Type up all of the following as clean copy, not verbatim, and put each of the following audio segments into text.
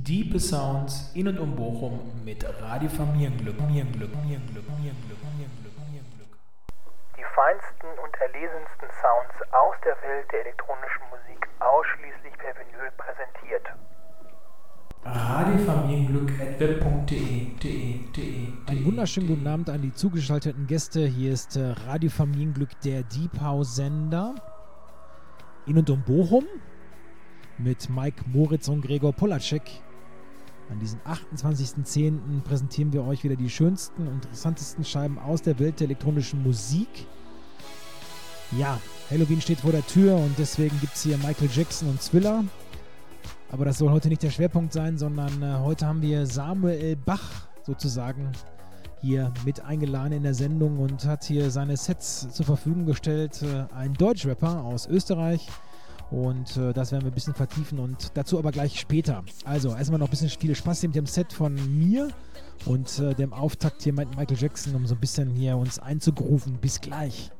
Diepe Sounds in und um Bochum mit Radio Familienglück. Die feinsten und erlesensten Sounds aus der Welt der elektronischen Musik ausschließlich per Vinyl präsentiert. radiofamilienglück@web.de. Einen wunderschönen guten Abend an die zugeschalteten Gäste. Hier ist Radio Familienglück, der Deep House Sender in und um Bochum mit Mike Moritz und Gregor Polacek. An diesem 28.10. präsentieren wir euch wieder die schönsten und interessantesten Scheiben aus der Welt der elektronischen Musik. Ja, Halloween steht vor der Tür und deswegen gibt es hier Michael Jackson und Thriller. Aber das soll heute nicht der Schwerpunkt sein, sondern heute haben wir Samuel Bach sozusagen hier mit eingeladen in der Sendung und hat hier seine Sets zur Verfügung gestellt. Ein Deutschrapper aus Österreich. Und das werden wir ein bisschen vertiefen und dazu aber gleich später. Also erstmal noch ein bisschen viel Spaß hier mit dem Set von mir und dem Auftakt hier mit Michael Jackson, um so ein bisschen hier uns einzugrooven. Bis gleich.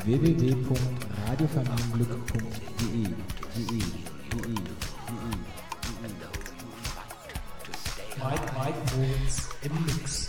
www.radiofamilienglück.de. Mike Moritz im Mix.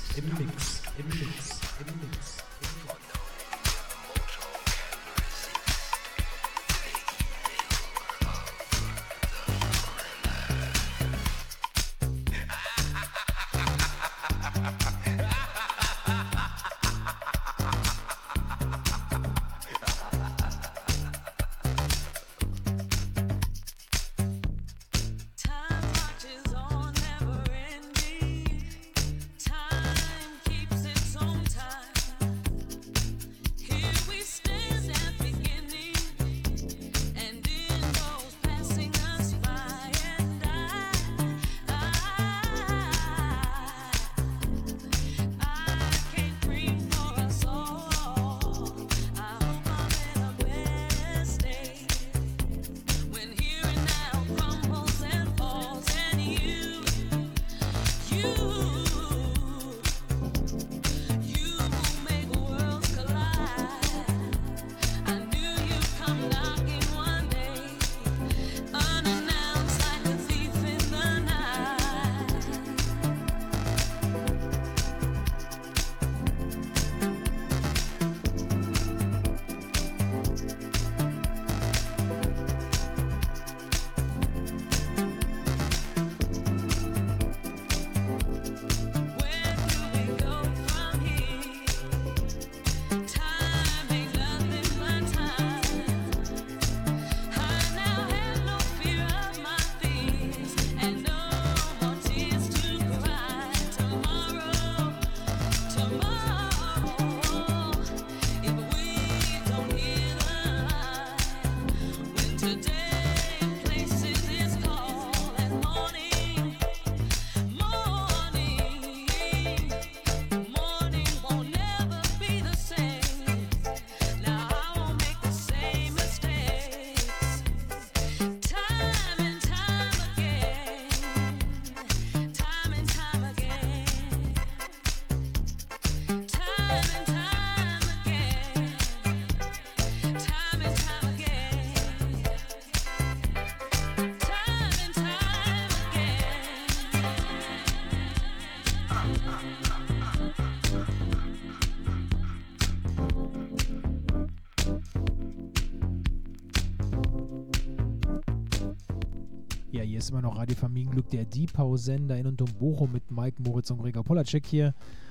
Ja, hier ist immer noch Radio Familienglück, der Deep-House-Sender in und um Bochum mit Mike Moritz und Gregor Polacek hier.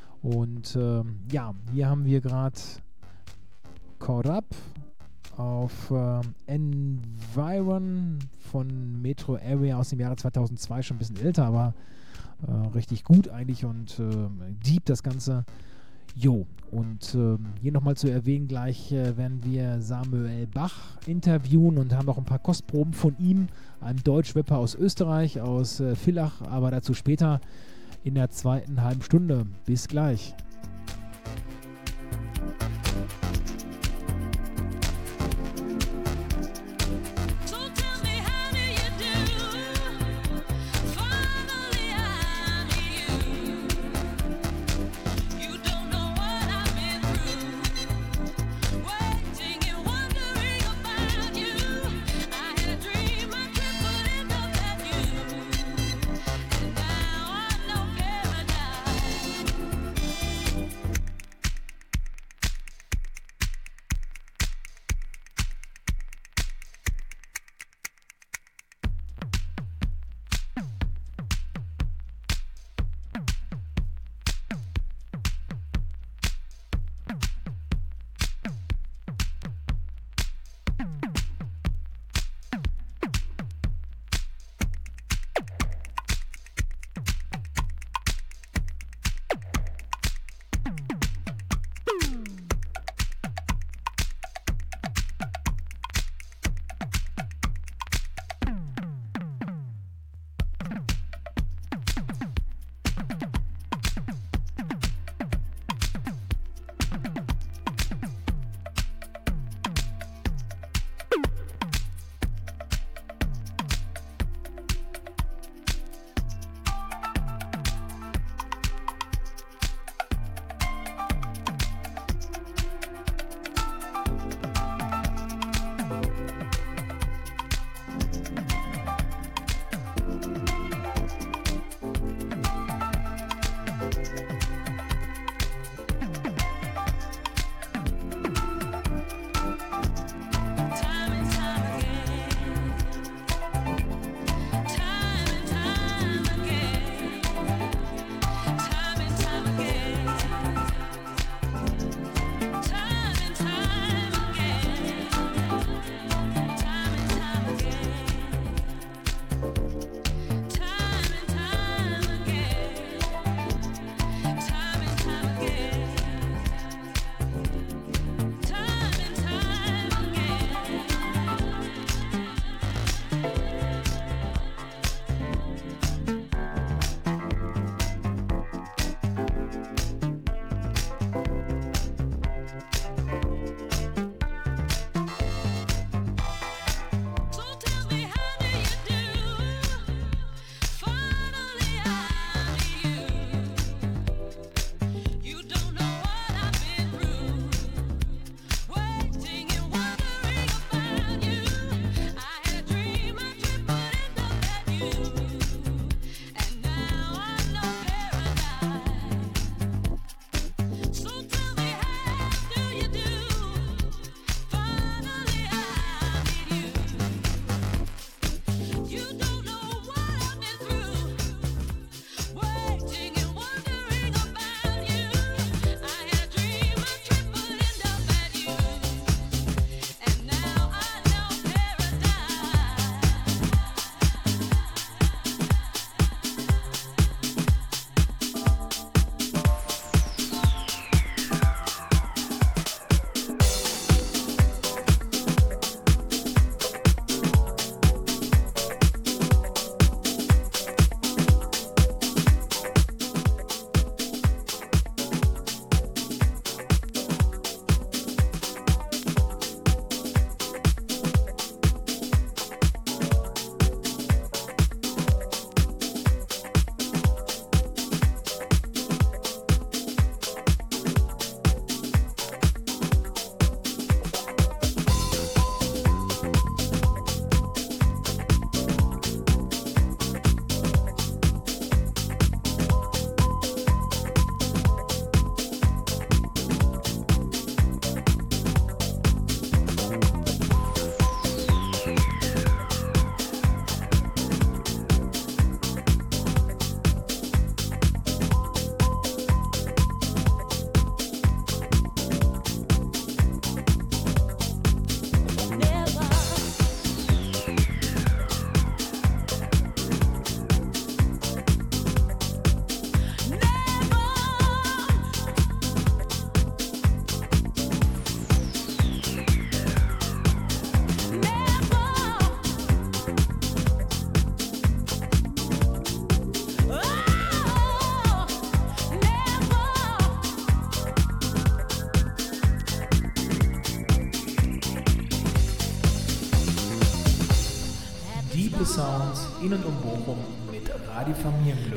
Und ja, hier haben wir gerade Caught Up auf Environ von Metro Area aus dem Jahre 2002, schon ein bisschen älter, aber richtig gut eigentlich und deep das Ganze. Jo, und hier nochmal zu erwähnen, gleich werden wir Samuel Bach interviewen und haben noch ein paar Kostproben von ihm, einem Deutsch-Rapper aus Österreich, aus Villach, aber dazu später in der zweiten halben Stunde. Bis gleich. in und um Bochum mit Radio Familienglück.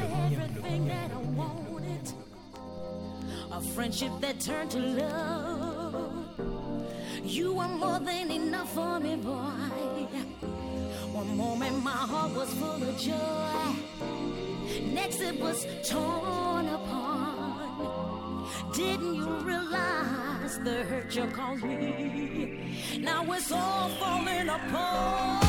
A friendship that turned to love. You are more than enough for me, boy. One moment my heart was full of joy. Next it was torn apart. Didn't you realize the hurt you caused me? Now it's all falling apart.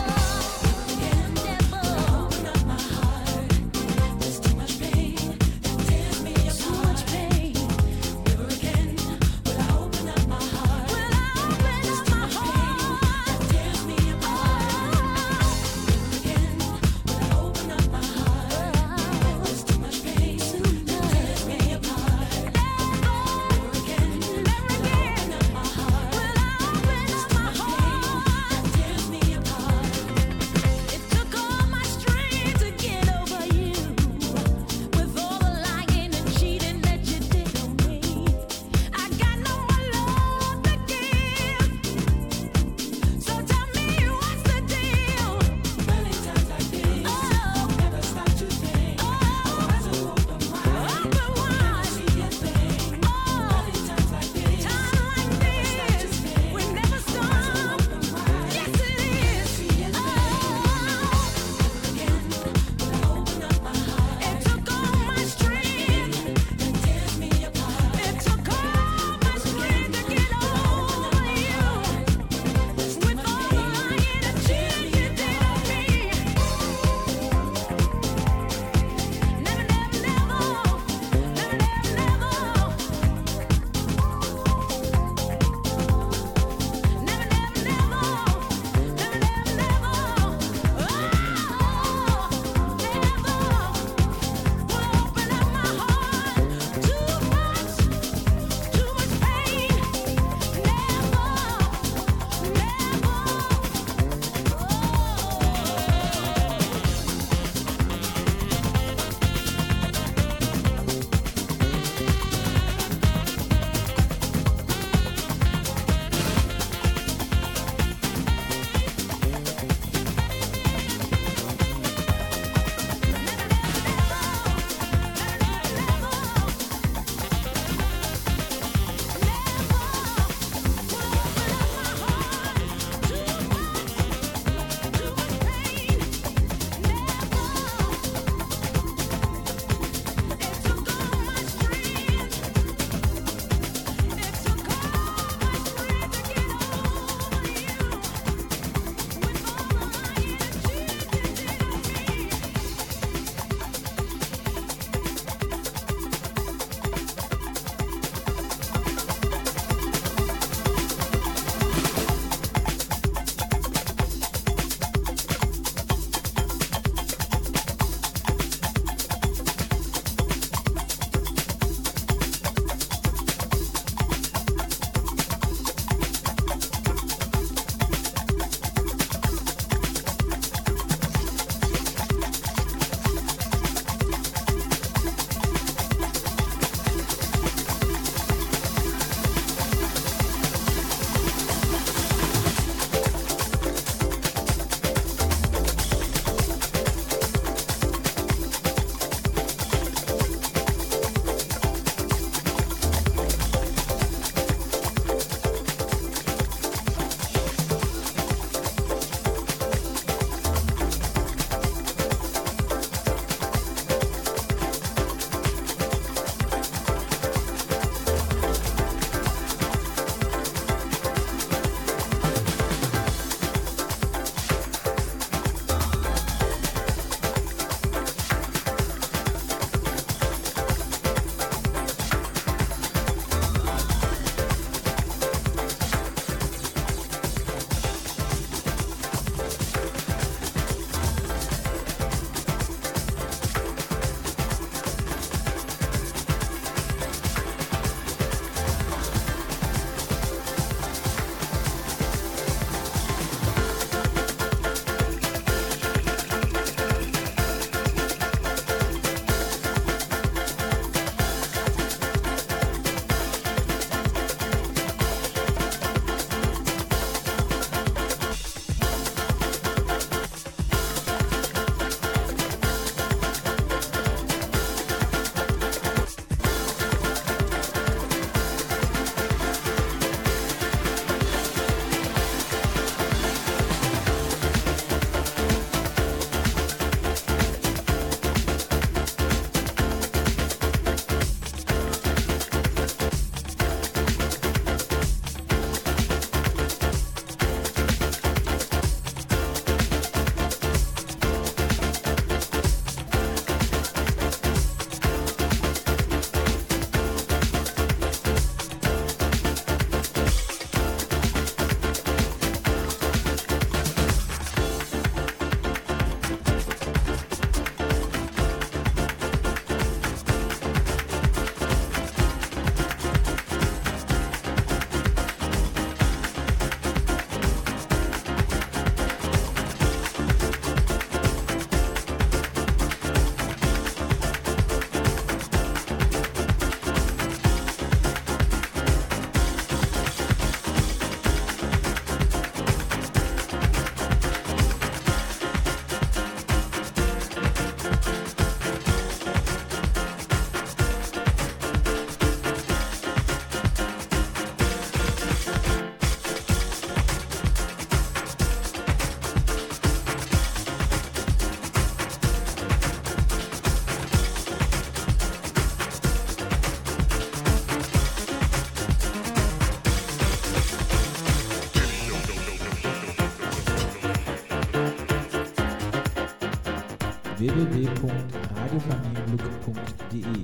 www.radiofamilienglück.de.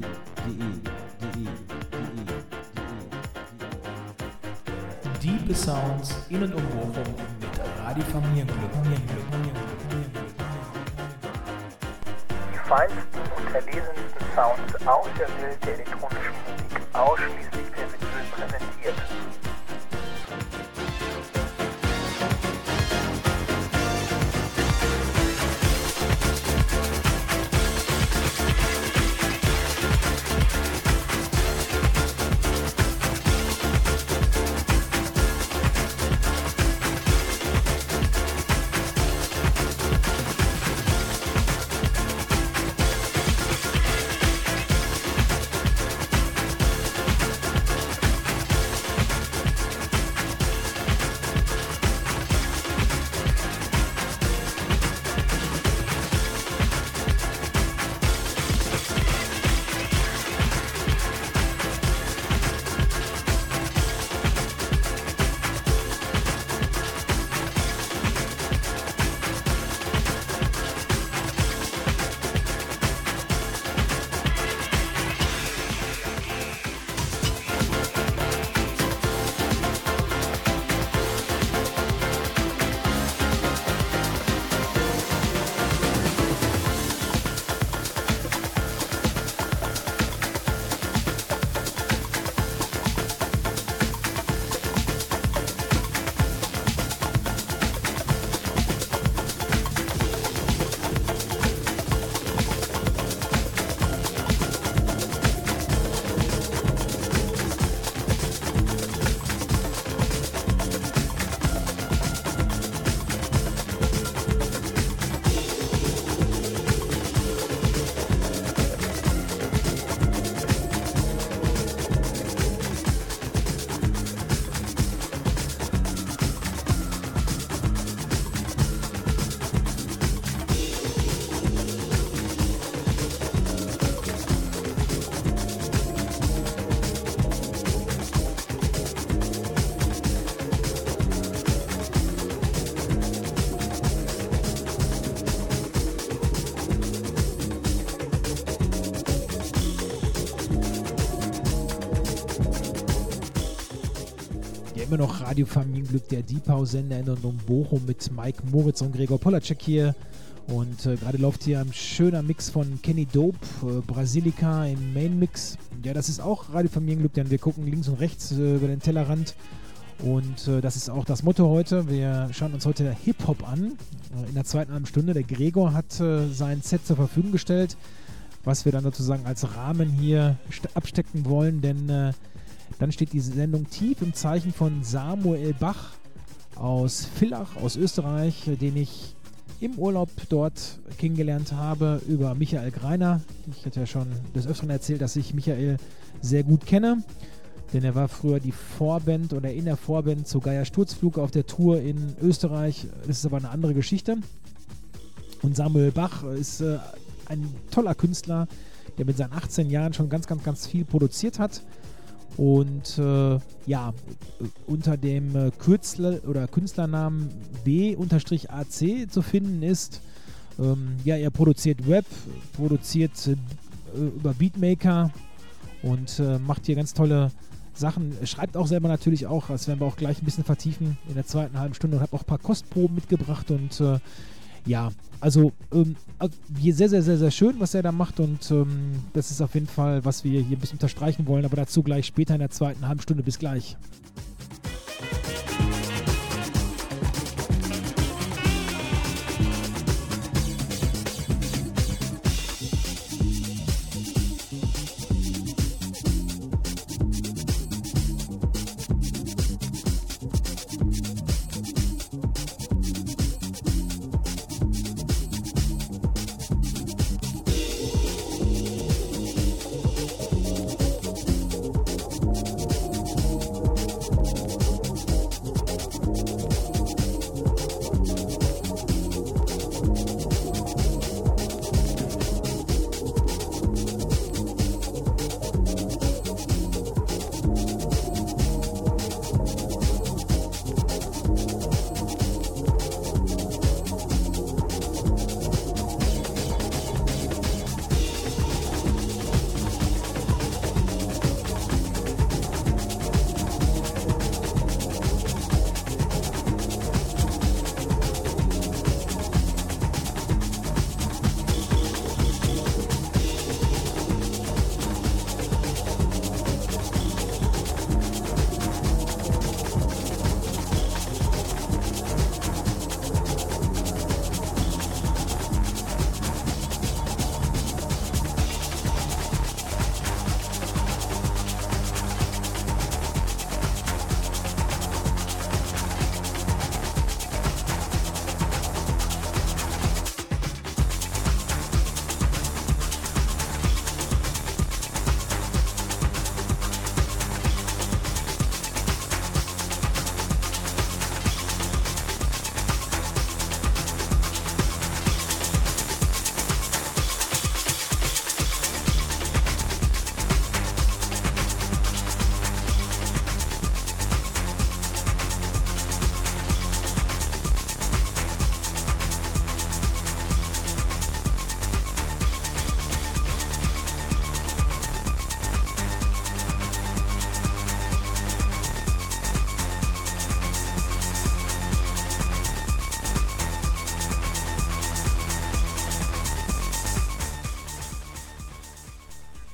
Diepe Sounds in und um Bochum mit Radio Familienglück. Die feinsten und erlesensten Sounds aus der Welt der elektronischen Musik ausschließlich per Vinyl präsentiert. Immer noch Radio Familienglück, der Deep-House-Sender in und um Bochum mit Mike Moritz und Gregor Polacek hier. Und gerade läuft hier ein schöner Mix von Kenny Dope, Brasilika im Main-Mix. Ja, das ist auch Radio Familienglück, denn wir gucken links und rechts über den Tellerrand. Und das ist auch das Motto heute. Wir schauen uns heute Hip-Hop an. In der zweiten halben Stunde. Der Gregor hat sein Set zur Verfügung gestellt, was wir dann sozusagen als Rahmen hier abstecken wollen, denn dann steht diese Sendung tief im Zeichen von Samuel Bach aus Villach, aus Österreich, den ich im Urlaub dort kennengelernt habe über Michael Greiner. Ich hatte ja schon des Öfteren erzählt, dass ich Michael sehr gut kenne, denn er war früher die Vorband oder in der Vorband zu Geier Sturzflug auf der Tour in Österreich. Das ist aber eine andere Geschichte. Und Samuel Bach ist ein toller Künstler, der mit seinen 18 Jahren schon ganz viel produziert hat. Und ja, unter dem Künstlernamen B-AC zu finden ist. Ja, er produziert Rap, produziert über Beatmaker und macht hier ganz tolle Sachen. Schreibt auch selber natürlich auch, das werden wir auch gleich ein bisschen vertiefen in der zweiten halben Stunde, und habe auch ein paar Kostproben mitgebracht und ja, also sehr schön, was er da macht, und das ist auf jeden Fall, was wir hier ein bisschen unterstreichen wollen, aber dazu gleich später in der zweiten halben Stunde. Bis gleich.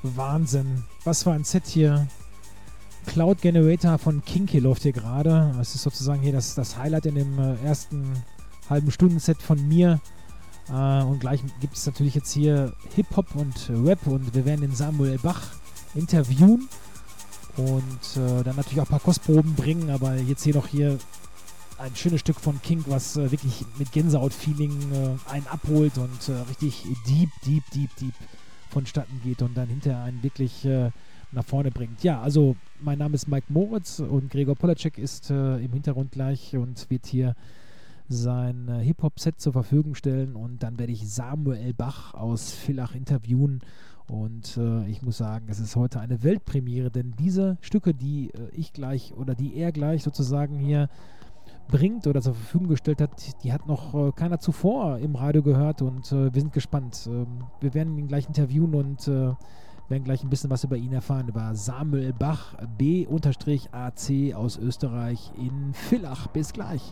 Wahnsinn. Was für ein Set hier. Cloud Generator von Kinky läuft hier gerade. Das ist sozusagen hier das Highlight in dem ersten halben Stunden-Set von mir. Und gleich gibt es natürlich jetzt hier Hip-Hop und Rap und wir werden den Samuel Bach interviewen und dann natürlich auch ein paar Kostproben bringen, aber jetzt hier noch ein schönes Stück von Kink, was wirklich mit Gänsehaut-Feeling einen abholt und richtig deep vonstatten geht und dann hinterher einen wirklich nach vorne bringt. Ja, also mein Name ist Mike Moritz und Gregor Polacek ist im Hintergrund gleich und wird hier sein Hip-Hop-Set zur Verfügung stellen und dann werde ich Samuel Bach aus Villach interviewen und ich muss sagen, es ist heute eine Weltpremiere, denn diese Stücke, die er gleich sozusagen hier bringt oder zur Verfügung gestellt hat, die hat noch keiner zuvor im Radio gehört und wir sind gespannt. Wir werden ihn gleich interviewen und werden gleich ein bisschen was über ihn erfahren, über Samuel Bach B-AC aus Österreich in Villach. Bis gleich.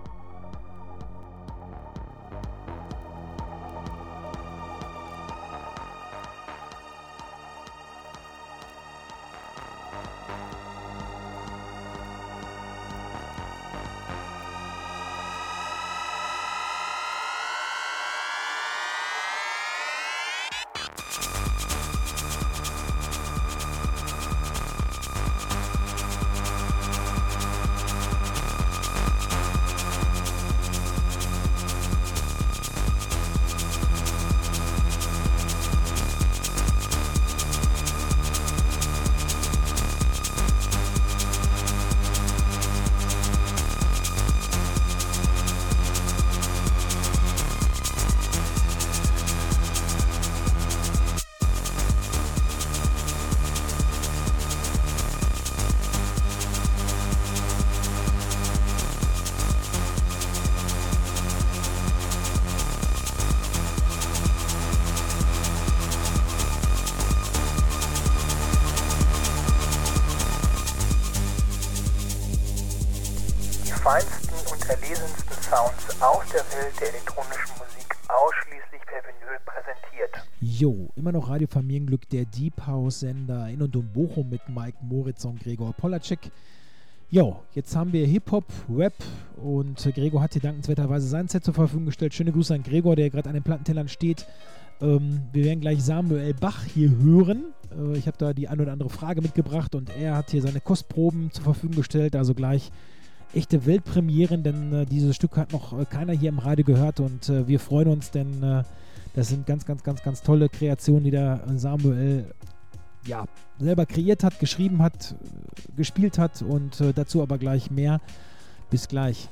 Feinsten und erlesensten Sounds aus der Welt der elektronischen Musik ausschließlich per Vinyl präsentiert. Jo, immer noch Radio Familienglück, der Deep House Sender in und um Bochum mit Mike Moritz und Gregor Polacek. Jo, jetzt haben wir Hip-Hop, Rap und Gregor hat hier dankenswerterweise sein Set zur Verfügung gestellt. Schöne Grüße an Gregor, der gerade an den Plattentellern steht. Wir werden gleich Samuel Bach hier hören. Ich habe da die eine oder andere Frage mitgebracht und er hat hier seine Kostproben zur Verfügung gestellt, also gleich echte Weltpremieren, denn dieses Stück hat noch keiner hier im Radio gehört und wir freuen uns, denn das sind ganz tolle Kreationen, die der Samuel selber kreiert hat, geschrieben hat, gespielt hat und dazu aber gleich mehr. Bis gleich.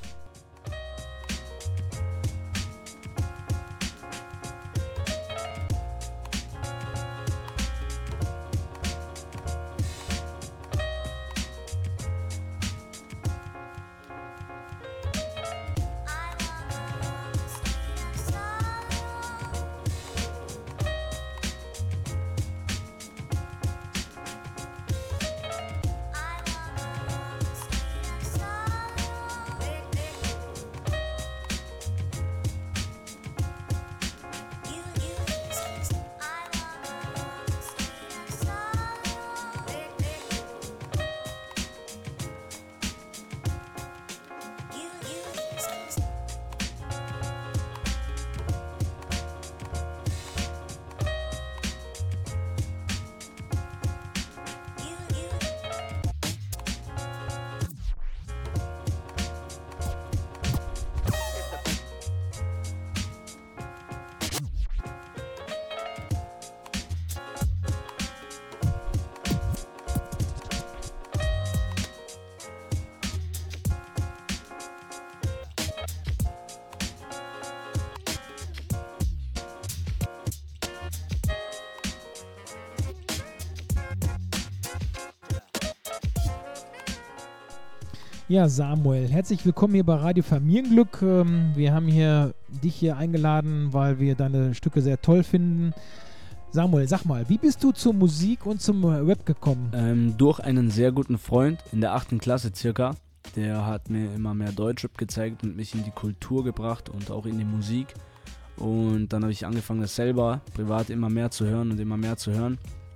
Ja, Samuel, herzlich willkommen hier bei Radio Familienglück. Wir haben dich hier eingeladen, weil wir deine Stücke sehr toll finden. Samuel, sag mal, wie bist du zur Musik und zum Rap gekommen? Durch einen sehr guten Freund in der 8. Klasse circa. Der hat mir immer mehr Deutschrap gezeigt und mich in die Kultur gebracht und auch in die Musik. Und dann habe ich angefangen, das selber privat immer mehr zu hören und immer mehr zu hören.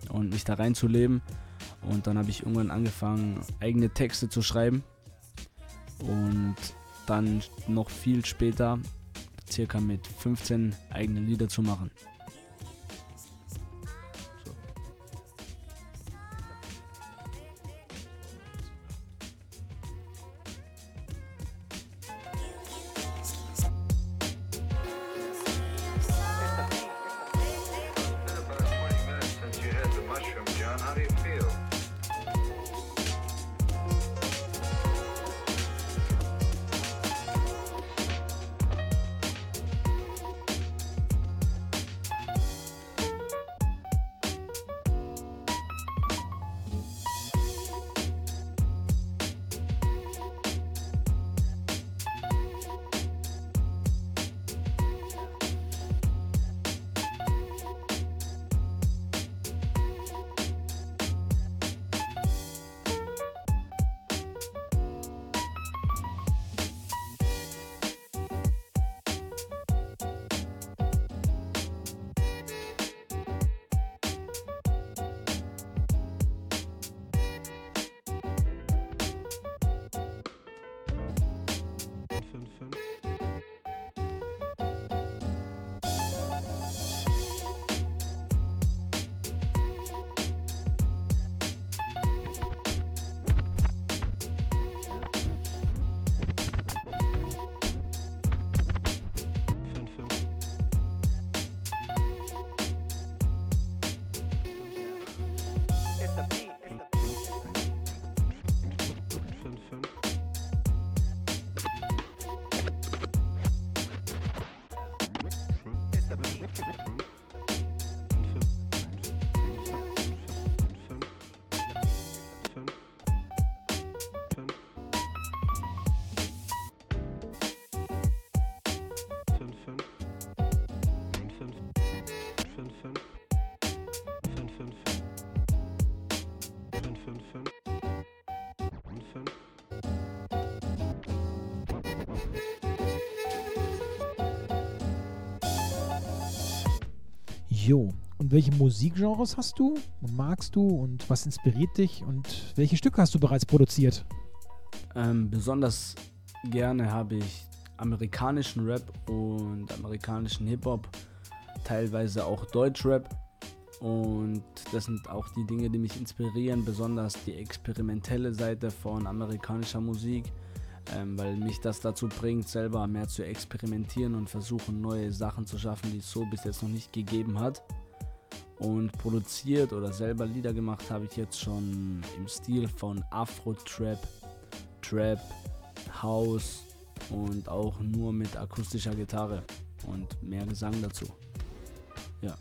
und mich da reinzuleben. Und dann habe ich irgendwann angefangen, eigene Texte zu schreiben und dann noch viel später, circa mit 15, eigene Lieder zu machen. Jo, und welche Musikgenres hast du und magst du und was inspiriert dich und welche Stücke hast du bereits produziert? Besonders gerne habe ich amerikanischen Rap und amerikanischen Hip-Hop, teilweise auch Deutschrap, und das sind auch die Dinge, die mich inspirieren, besonders die experimentelle Seite von amerikanischer Musik, weil mich das dazu bringt, selber mehr zu experimentieren und versuchen, neue Sachen zu schaffen, die es so bis jetzt noch nicht gegeben hat. Und produziert oder selber Lieder gemacht habe ich jetzt schon im Stil von Afro-Trap, Trap, House und auch nur mit akustischer Gitarre und mehr Gesang dazu. Ja.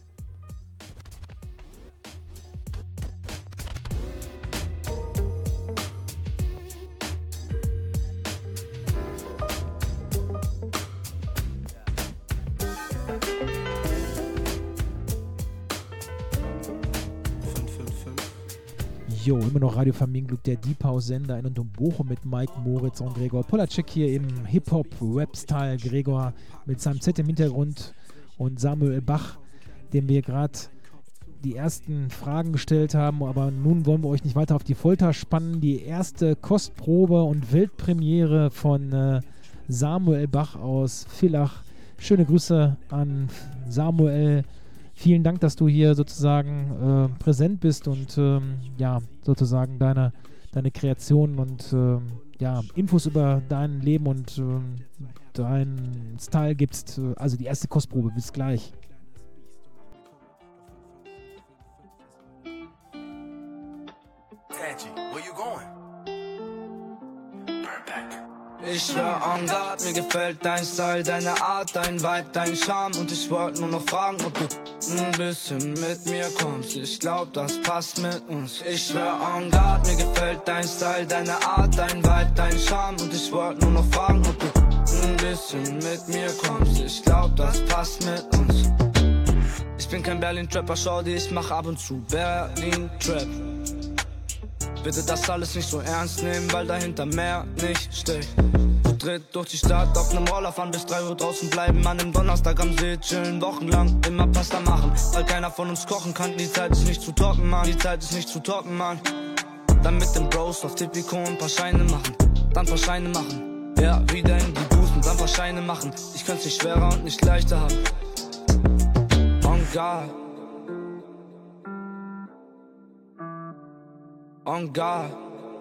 Jo, immer noch Radio Familienglück, der Deep House Sender in und um Bochum mit Mike Moritz und Gregor Polacek hier im Hip-Hop-Rap-Style. Gregor mit seinem Z im Hintergrund und Samuel Bach, dem wir gerade die ersten Fragen gestellt haben, aber nun wollen wir euch nicht weiter auf die Folter spannen. Die erste Kostprobe und Weltpremiere von Samuel Bach aus Villach. Schöne Grüße an Samuel. Vielen Dank, dass du hier sozusagen präsent bist und ja, sozusagen deine Kreationen und ja, Infos über dein Leben und deinen Style gibst. Also die erste Kostprobe. Bis gleich. Ich schwör on God, mir gefällt dein Style, deine Art, dein Vibe, dein Charme. Und ich wollte nur noch fragen, ob du ein bisschen mit mir kommst. Ich glaub, das passt mit uns. Ich schwör on God, mir gefällt dein Style, deine Art, dein Vibe, dein Charme. Und ich wollte nur noch fragen, ob du ein bisschen mit mir kommst. Ich glaub, das passt mit uns. Ich bin kein Berlin-Trapper, schau dir, ich mach ab und zu Berlin-Trap. Bitte das alles nicht so ernst nehmen, weil dahinter mehr nicht steht. dritt durch die Stadt auf nem Roller fahren, bis 3 Uhr draußen bleiben, an nem Donnerstag am See chillen, wochenlang immer Pasta machen, weil keiner von uns kochen kann. Die Zeit ist nicht zu toppen, Mann, die Zeit ist nicht zu toppen, Mann. Dann mit dem Bros auf Tipico ein paar Scheine machen, dann paar Scheine machen. Ja, wieder in die Booth und dann paar Scheine machen. Ich könnte nicht schwerer und nicht leichter haben. On God. On God.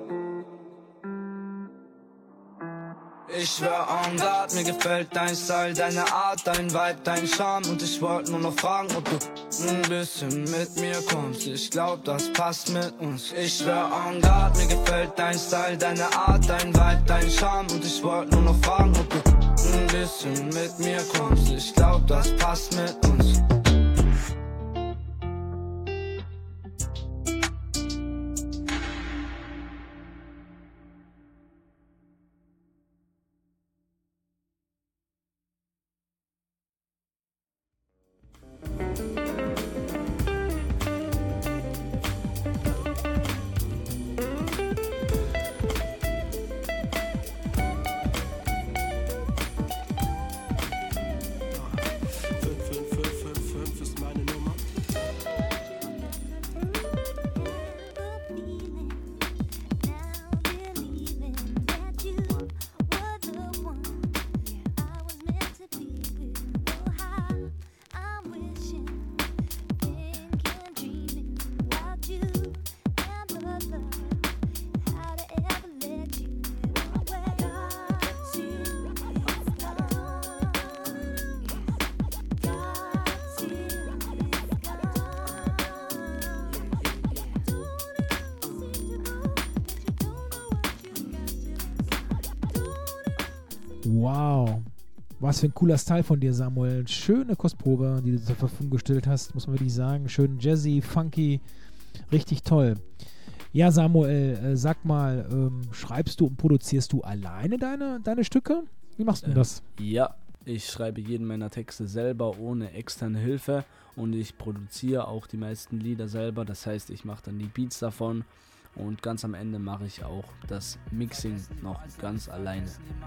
Ich schwör on God, mir gefällt dein Style, deine Art, dein Vibe, dein Charme. Und ich wollte nur noch fragen, ob du ein bisschen mit mir kommst. Ich glaub, das passt mit uns. Ich schwör on God, mir gefällt dein Style, deine Art, dein Vibe, dein Charme. Und ich wollte nur noch fragen, ob du ein bisschen mit mir kommst. Ich glaub, das passt mit uns. Wow, was für ein cooler Style von dir, Samuel. Schöne Kostprobe, die du zur Verfügung gestellt hast, muss man wirklich sagen. Schön jazzy, funky, richtig toll. Ja, Samuel, sag mal, schreibst du und produzierst du alleine deine Stücke? Wie machst du das? Ja, ich schreibe jeden meiner Texte selber ohne externe Hilfe und ich produziere auch die meisten Lieder selber. Das heißt, ich mache dann die Beats davon. Und ganz am Ende mache ich auch das Mixing noch ganz alleine.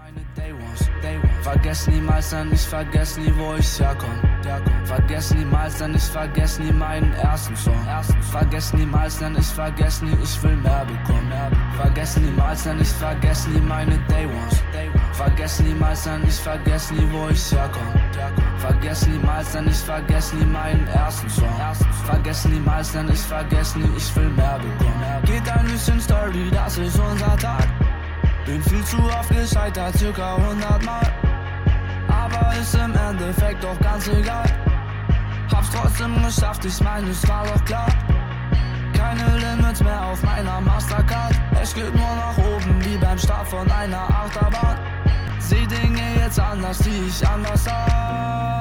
Vergess niemals, denn ich vergess nie, wo ich herkomme. Vergess niemals, denn ich vergess nie meinen ersten Song. Vergess niemals, denn ich vergess nie, ich will mehr bekommen. Vergess niemals, denn ich vergess nie meine Day Ones. Vergess niemals, denn ich vergess nie, wo ich herkomme. Vergess niemals, denn ich vergess nie meinen ersten Song. Vergess niemals, denn ich vergess nie, ich will mehr bekommen. Geht ein bisschen Story, das ist unser Tag. Bin viel zu oft gescheitert, circa 100 Mal. Aber ist im Endeffekt doch ganz egal. Hab's trotzdem geschafft, ich meine, es war doch klar. Keine Limits mehr auf meiner Mastercard. Es geht nur nach oben, wie beim Start von einer Achterbahn. Seh Dinge jetzt anders, die ich anders sah.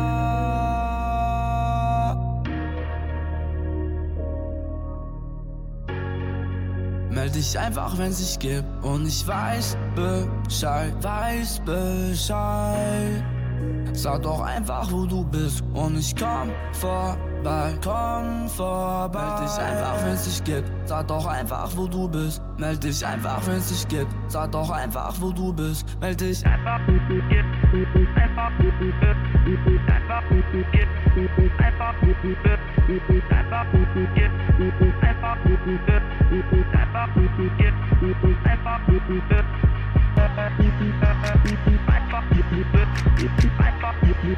Meld dich einfach, wenn's sich gibt. Und ich weiß Bescheid. Sag doch einfach, wo du bist. Und ich komm vorbei. Meld dich einfach, wenn's dich gibt. Sag doch einfach, wo du bist. Meld dich einfach, wenn's dich gibt. Sag doch einfach, wo du bist. Meld dich einfach, wo du bist. Einfach, wo du bist. Einfach, wo du bist. Einfach, wo du bist. Einfach, wo du bist. Einfach, wo du bist. Einfach, wo du bist. Einfach, wo du bist. Einfach, wo du bist. Einfach, wo du bist. Einfach, wo du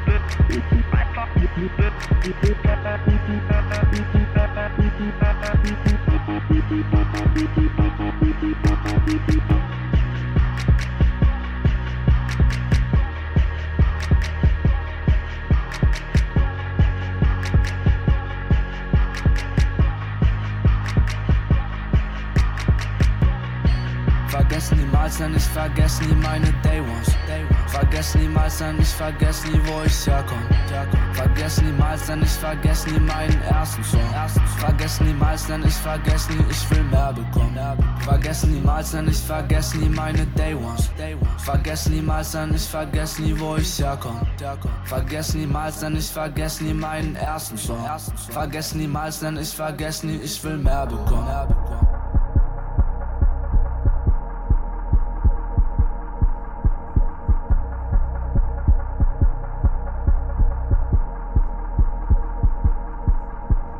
Vergess niemals, denn ich vergess nie meine Day Ones. Vergess niemals, denn ich vergess nie, wo ich herkomme. Vergess niemals, denn ich vergess nie meinen ersten Song. Vergess niemals, denn ich vergess nie, ich will mehr bekommen. Vergess niemals, denn ich vergess nie meine Day Ones. Vergess niemals, denn ich vergess nie, wo ich herkomme. Vergess niemals, denn ich vergess nie meinen ersten Song. Vergess niemals, denn ich vergess nie, ich will mehr bekommen.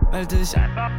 meld dich einfach,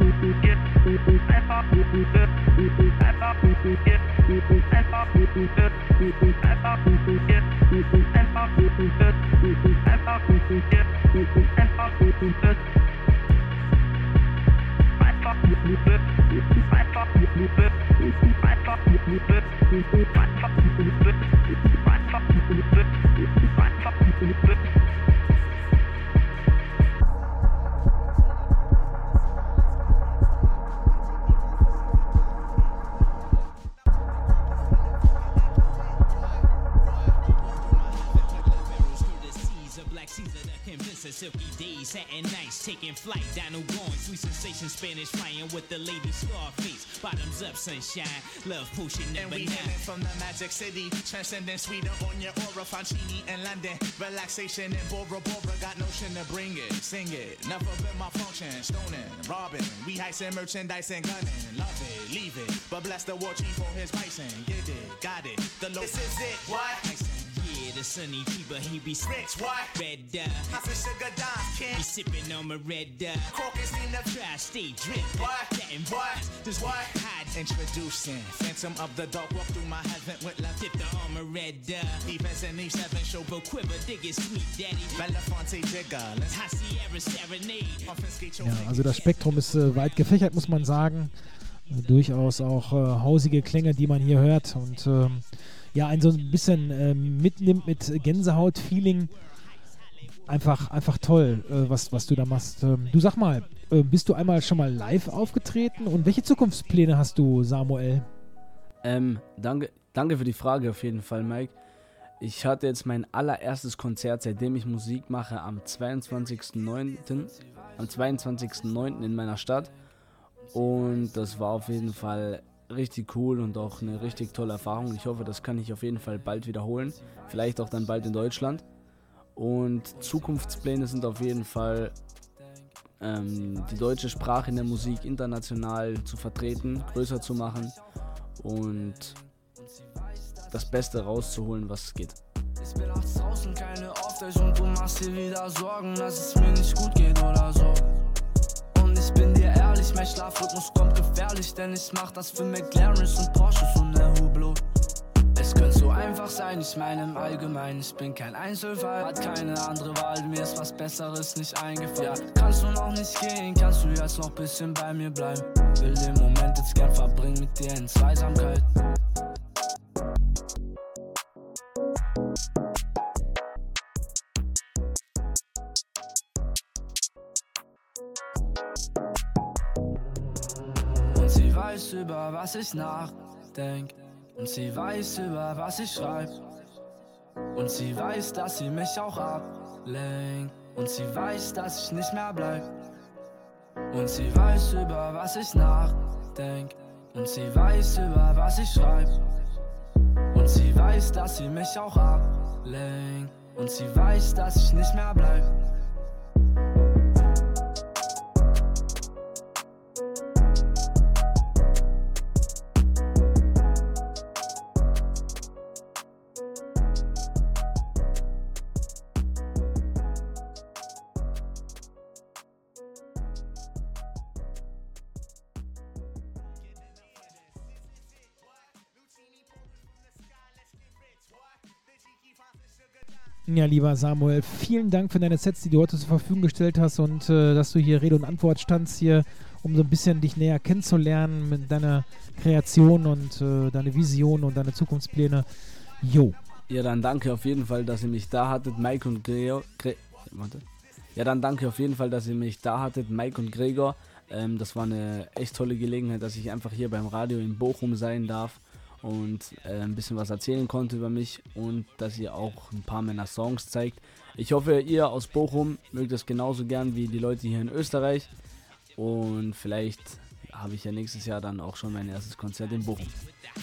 silky days, satin nights, taking flight, Donald going, sweet sensation, Spanish flying with the lady Scarface, bottoms up, sunshine, love potion number 9. From the magic city, transcending sweeter on your aura, Fancini in London, relaxation in Bora Bora, got notion to bring it, sing it, never been my function, stoning, robbing, we heisting merchandise and gunning, love it, leave it, but bless the war chief for his bison, get it, got it, this is it, what? Yeah, the sunny fever, he be Rich, what? red, I said sugar dimes, he kid, sipping on my red, crocus in the try stay drip, what? Latin What? just What? hide, Introducing Phantom of the Dark, walk through my heaven with love. tip the armor red, Events in Eve 7 show, but quiver, dig it, sweet daddy, Belafonte Jigger, let's high Sierra serenade, confiscate your Ja, also das Spektrum ist weit gefächert, muss man sagen. Durchaus auch hausige Klänge, die man hier hört und ja, einen so ein bisschen mitnimmt mit Gänsehaut-Feeling. Einfach toll, was du da machst. Du sag mal, bist du schon mal live aufgetreten und welche Zukunftspläne hast du, Samuel? Danke für die Frage auf jeden Fall, Mike. Ich hatte jetzt mein allererstes Konzert, seitdem ich Musik mache, am 22.09. in meiner Stadt. Und das war auf jeden Fall richtig cool und auch eine richtig tolle Erfahrung. Ich hoffe, das kann ich auf jeden Fall bald wiederholen. Vielleicht auch dann bald in Deutschland. Und Zukunftspläne sind auf jeden Fall, die deutsche Sprache in der Musik international zu vertreten, größer zu machen und das Beste rauszuholen, was es geht. Ich bin nachts draußen, keine Aufdeck und du machst dir wieder Sorgen, dass es mir nicht gut geht oder so. Und ich bin dir ehrlich, mein Schlafrhythmus kommt gefährlich, denn ich mach das für McLarens und Porsches und der Hublot. Es könnte so einfach sein, ich meine im Allgemeinen, ich bin kein Einzelfall, hat keine andere Wahl, mir ist was Besseres nicht eingefallen. Ja, kannst du noch nicht gehen, kannst du jetzt noch bisschen bei mir bleiben, will den Moment jetzt gern verbringen mit dir in Zweisamkeit. Und sie weiß, über was ich nachdenk. Und sie weiß, über was ich schreib. Und sie weiß, dass sie mich auch ablenkt. Und sie weiß, dass ich nicht mehr bleib. Und sie weiß, über was ich nachdenk. Und sie weiß, über was ich schreib. Und sie weiß, dass sie mich auch ablenkt. Und sie weiß, dass ich nicht mehr bleib. Ja, lieber Samuel, vielen Dank für deine Sets, die du heute zur Verfügung gestellt hast und dass du hier Rede und Antwort standst hier, um so ein bisschen dich näher kennenzulernen mit deiner Kreation und deine Vision und deine Zukunftspläne. Jo. Ja, dann danke auf jeden Fall, dass ihr mich da hattet, Mike und Gregor. Ja, dann danke auf jeden Fall, dass ihr mich da hattet, Mike und Gregor. Das war eine echt tolle Gelegenheit, dass ich einfach hier beim Radio in Bochum sein darf und ein bisschen was erzählen konnte über mich und dass ihr auch ein paar meiner Songs zeigt. Ich hoffe, ihr aus Bochum mögt das genauso gern wie die Leute hier in Österreich und vielleicht habe ich ja nächstes Jahr dann auch schon mein erstes Konzert in Bochum.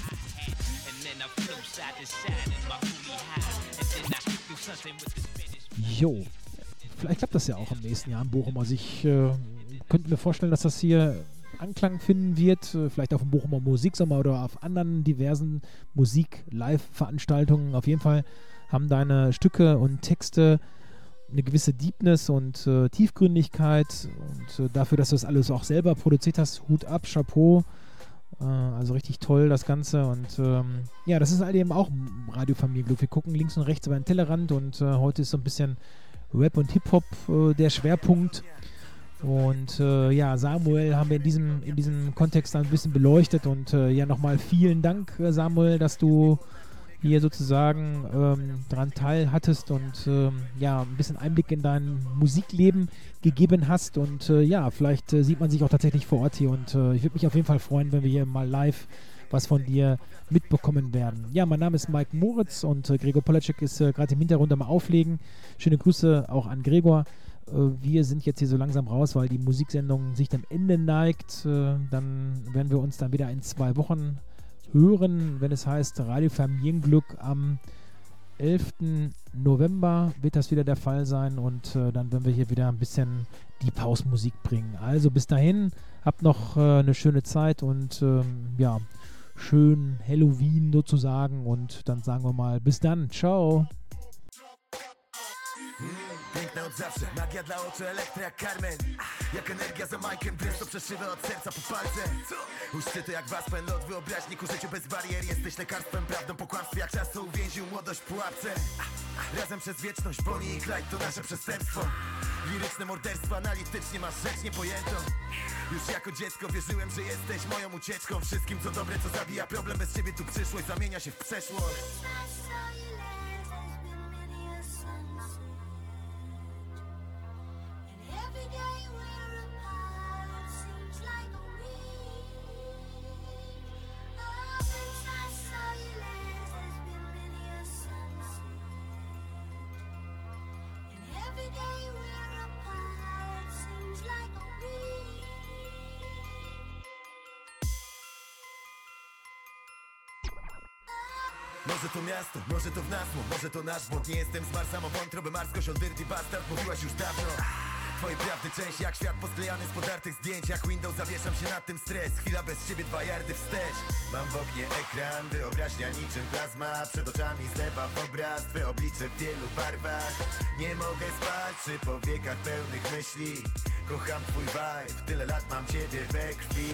Jo. Vielleicht klappt das ja auch im nächsten Jahr in Bochum. Also ich könnte mir vorstellen, dass das hier Anklang finden wird, vielleicht auf dem Bochumer Musiksommer oder auf anderen diversen Musik-Live-Veranstaltungen. Auf jeden Fall haben deine Stücke und Texte eine gewisse Deepness und Tiefgründigkeit und dafür, dass du das alles auch selber produziert hast, Hut ab, Chapeau. Also richtig toll das Ganze und ja, das ist halt eben auch Radio Familienglück. Wir gucken links und rechts über den Tellerrand und heute ist so ein bisschen Rap und Hip-Hop der Schwerpunkt und ja, Samuel haben wir in diesem Kontext ein bisschen beleuchtet und ja, nochmal vielen Dank, Samuel, dass du hier sozusagen dran teilhattest und ja, ein bisschen Einblick in dein Musikleben gegeben hast und ja, vielleicht sieht man sich auch tatsächlich vor Ort hier und ich würde mich auf jeden Fall freuen, wenn wir hier mal live was von dir mitbekommen werden. Ja, mein Name ist Mike Moritz und Gregor Polacek ist gerade im Hintergrund am Auflegen. Schöne Grüße auch an Gregor. Wir sind jetzt hier so langsam raus, weil die Musiksendung sich dem Ende neigt. Dann werden wir uns dann wieder in 2 Wochen hören, wenn es heißt Radio Familienglück am 11. November wird das wieder der Fall sein und dann werden wir hier wieder ein bisschen Deep House Musik bringen. Also bis dahin, habt noch eine schöne Zeit und ja, schön Halloween sozusagen und dann sagen wir mal bis dann, ciao. Piękna od zawsze, magia dla oczu, elektry jak Carmen. Jak energia za Majkiem, prosto przeszywa od serca po palce. Uszczyty jak waspen, lot wyobraźni ku życiu bez barier. Jesteś lekarstwem, prawdą po kłamstwie, jak czasu uwięził młodość w pułapce. Razem przez wieczność, Bonnie i Clyde to nasze przestępstwo. Liryczne morderstwo, analitycznie masz rzecz niepojętą. Już jako dziecko wierzyłem, że jesteś moją ucieczką. Wszystkim co dobre, co zabija problem, bez ciebie tu przyszłość zamienia się w przeszłość. Może to miasto, może to w nas, może to nasz błąd. Nie jestem z Marsa, mam wątrobę marską, on dirty bastard, mówiłaś już dawno. Twoje prawdy część jak świat posklejany z podartych zdjęć. Jak Windows zawieszam się nad tym stres. Chwila bez ciebie 2 yardy wstecz. Mam w oknie ekran, wyobraźnia niczym plazma. Przed oczami zlewa w obraz, twe oblicze w wielu barwach. Nie mogę spać przy powiekach pełnych myśli. Kocham twój vibe, tyle lat mam ciebie we krwi.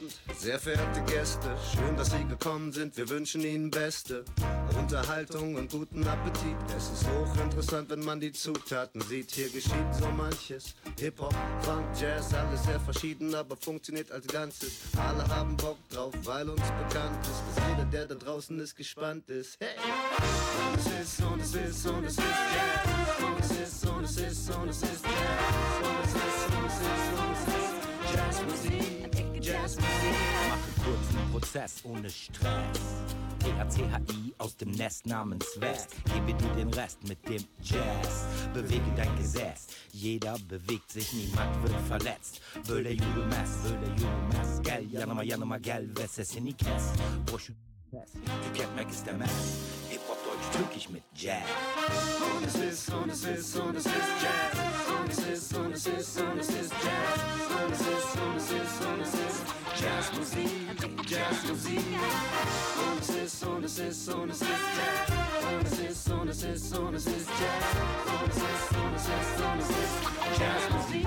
Abend, sehr verehrte Gäste. Schön, dass Sie gekommen sind, wir wünschen Ihnen Beste Unterhaltung und guten Appetit. Es ist hochinteressant, wenn man die Zutaten sieht. Hier geschieht so manches. Hip-Hop, Funk, Jazz, alles sehr verschieden, aber funktioniert als Ganzes. Alle haben Bock drauf, weil uns bekannt ist, dass jeder, der da draußen ist, gespannt ist. Hey! Und es ist, und es ist, und es ist Jazz. Und es ist, und es ist, und es ist Jazz. Und es ist, und es ist, und es ist Jazzmusik, Jazzmusik. Mache kurzen Prozess ohne Stress. THCHI aus dem Nest namens West. Gebe dir den Rest mit dem Jazz. Bewege dein Gesäß. Jeder bewegt sich, niemand wird verletzt. Böyle yürümez, gel yanıma gel ve sesini kes. Boşu tüketmek istemez. Hip-Hop Deutsch türkisch mit Jazz. Und es ist, und es ist, und es ist Jazz. Und es ist, und es ist, und es ist Jazz. Und es ist, und es ist, und es ist Jazzmusik, Jazzmusik. Und es ist, und es ist, und es ist Jazz. Und es ist, und es ist, und es ist Jazz. Und es ist, und es ist, und es ist Jazzmusik.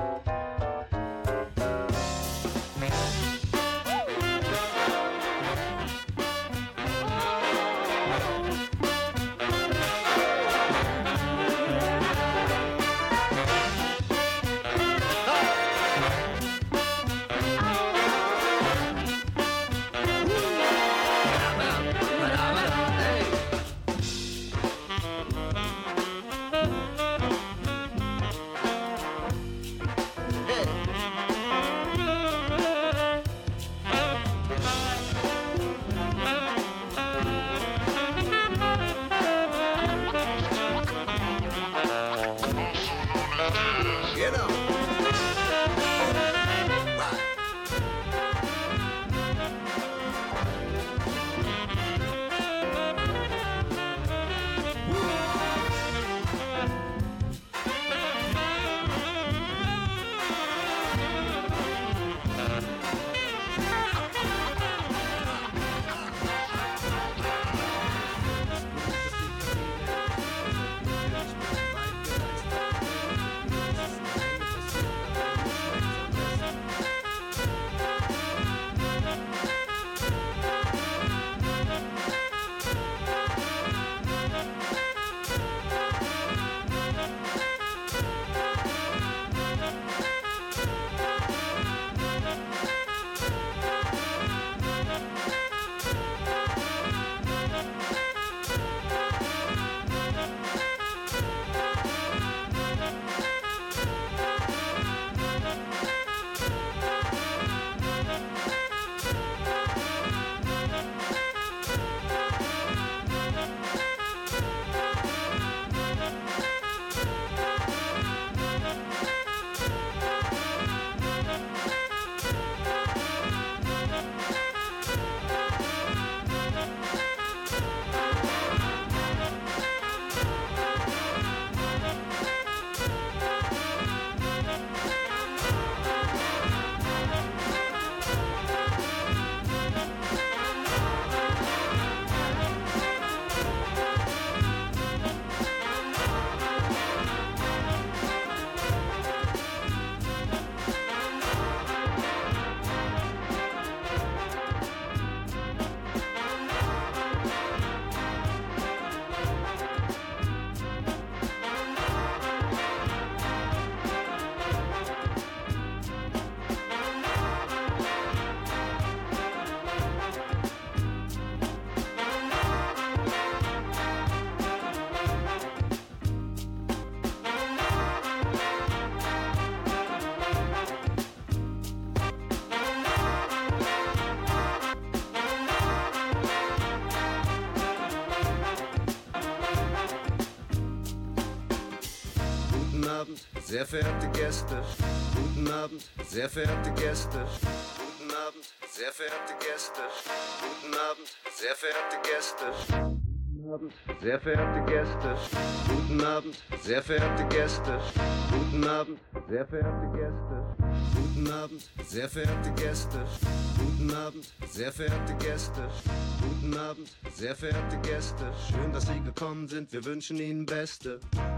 Sehr verehrte Gäste, guten Abend, sehr verehrte Gäste, guten Abend, sehr verehrte Gäste, guten Abend, sehr verehrte Gäste, guten Abend, sehr verehrte Gäste, guten Abend, sehr verehrte Gäste, guten Abend, sehr verehrte Gäste, guten Abend, sehr verehrte Gäste, guten Abend, sehr verehrte Gäste, guten Abend, sehr verehrte Gäste, schön, dass Sie gekommen sind, wir wünschen Ihnen Beste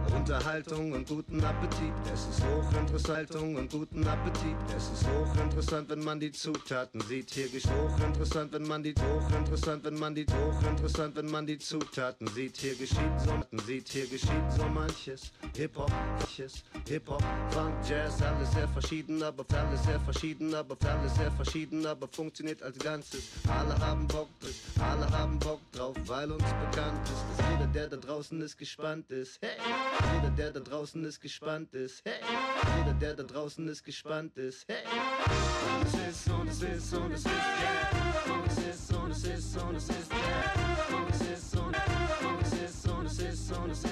Unterhaltung und guten Appetit. Es ist hochinteressant und guten Appetit. Es ist hochinteressant, wenn man die Zutaten sieht. Hier geschieht hochinteressant, wenn man die hochinteressant, wenn man die hochinteressant, wenn man die Zutaten sieht. Hier geschieht so manches. Hip-Hop, Hip-Hop, Funk, Jazz, alles sehr verschieden, aber alles sehr verschieden, alles sehr verschieden, aber funktioniert als Ganzes. Alle haben Bock drauf, weil uns bekannt ist, dass jeder, der da draußen ist, gespannt ist. Hey! Jeder, der da draußen ist, gespannt ist. Hey! Jeder, der da draußen ist, gespannt ist. Hey! Und es ist Jazz. Und es ist Jazz. Und es ist Jazz. Und es ist Jazz. Und es ist Jazz. Und es ist Jazz. Und es ist Jazz. Und es ist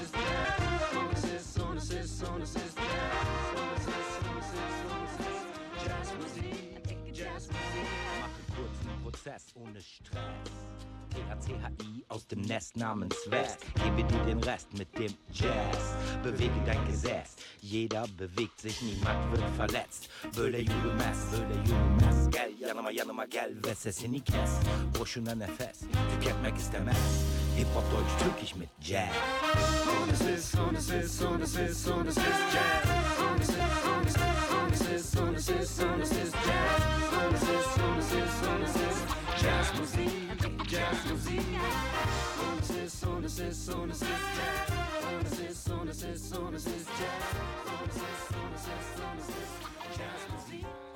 Jazzmusik. Mache kurzen Prozess ohne Stress. THCHI aus dem Nest namens West. Gebe dir den Rest mit dem Jazz. Bewege dein Gesäß. Jeder bewegt sich, niemand wird verletzt. Böyle yürümez, gel yanıma gel ve sesini kes. Boşuna nefes, tüketmek istemez. Hip-Hop Deutsch-Türkisch mit Jazz. Und es ist Jazz. Und es ist Jazz. Und es ist Jazz. Und es ist Jazzmusik. Jazzmusik. Und es ist Jazz. Und es ist Jazz. Und es ist Jazzmusik.